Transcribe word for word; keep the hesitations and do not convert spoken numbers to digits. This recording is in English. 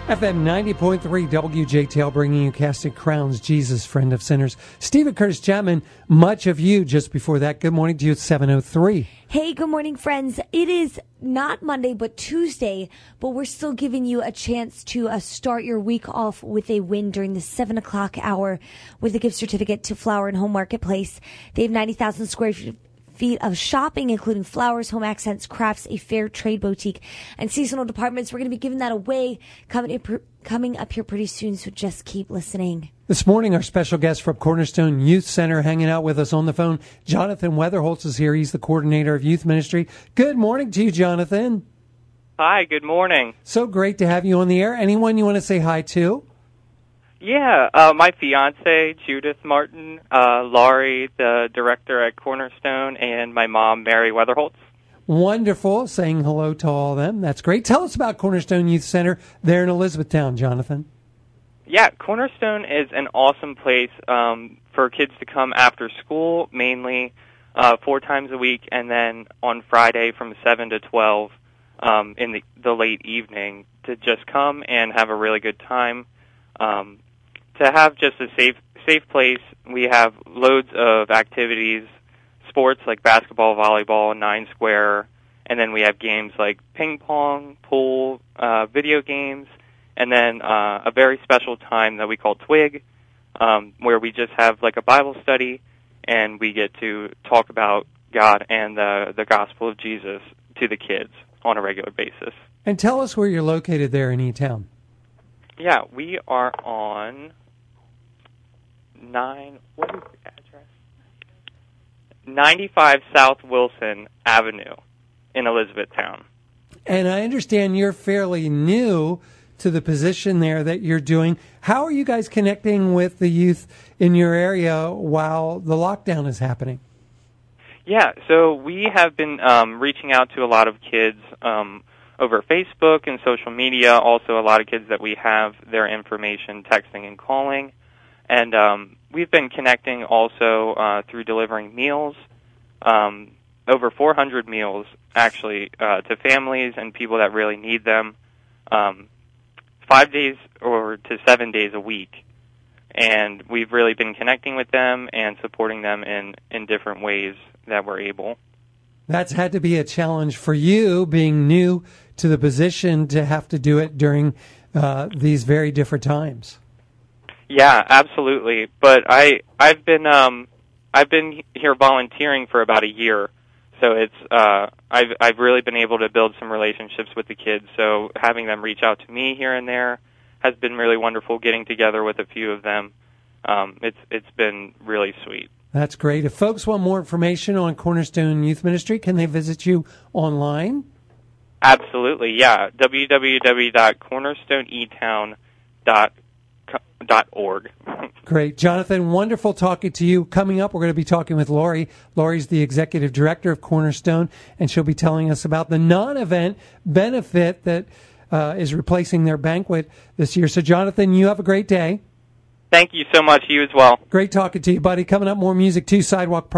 F M ninety point three W J T L, bringing you Casting Crowns, Jesus, Friend of Sinners. Stephen Curtis Chapman, much of you just before that. Good morning to you at seven oh three. Hey, good morning, friends. It is not Monday, but Tuesday, but we're still giving you a chance to uh, start your week off with a win during the seven o'clock hour with a gift certificate to Flower and Home Marketplace. They have ninety thousand square feet feet of shopping, including flowers, home accents, crafts, a fair trade boutique, and seasonal departments. We're going to be giving that away coming up, coming up here pretty soon, so just keep listening. This morning, our special guest from Cornerstone Youth Center hanging out with us on the phone, Jonathan Weatherholtz is here. He's the coordinator of youth ministry. Good morning to you, Jonathan. Hi, good morning. So great to have you on the air. Anyone you want to say hi to? Yeah, uh, my fiance, Judith Martin, uh, Laurie, the director at Cornerstone, and my mom, Mary Weatherholtz. Wonderful. Saying hello to all of them. That's great. Tell us about Cornerstone Youth Center there in Elizabethtown, Jonathan. Yeah, Cornerstone is an awesome place um, for kids to come after school, mainly uh, four times a week, and then on Friday from seven to twelve um, in the, the late evening to just come and have a really good time. Um, to have just a safe safe place, we have loads of activities, sports like basketball, volleyball, nine square, and then we have games like ping pong, pool, uh, video games, and then uh, a very special time that we call Twig, um, where we just have like a Bible study, and we get to talk about God and the, the gospel of Jesus to the kids on a regular basis. And tell us where you're located there in E-Town. Yeah, we are on nine. What is the address? ninety-five South Wilson Avenue in Elizabethtown. And I understand you're fairly new to the position there that you're doing. How are you guys connecting with the youth in your area while the lockdown is happening? Yeah, so we have been um, reaching out to a lot of kids um, over Facebook and social media. Also, a lot of kids that we have their information texting and calling. And um, we've been connecting also uh, through delivering meals, um, over four hundred meals, actually, uh, to families and people that really need them, um, five days or to seven days a week. And we've really been connecting with them and supporting them in, in different ways that we're able. That's had to be a challenge for you, being new to the position, to have to do it during uh, these very different times. Yeah, absolutely. But I I've been um I've been here volunteering for about a year, so it's uh I've I've really been able to build some relationships with the kids. So having them reach out to me here and there has been really wonderful. Getting together with a few of them, um, it's it's been really sweet. That's great. If folks want more information on Cornerstone Youth Ministry, can they visit you online? Absolutely, yeah. w w w dot cornerstone e town dot org. Great. Jonathan, wonderful talking to you. Coming up, we're going to be talking with Lori. Lori's the executive director of Cornerstone, and she'll be telling us about the non-event benefit that uh, is replacing their banquet this year. So, Jonathan, you have a great day. Thank you so much. You as well. Great talking to you, buddy. Coming up, more music, too. Sidewalk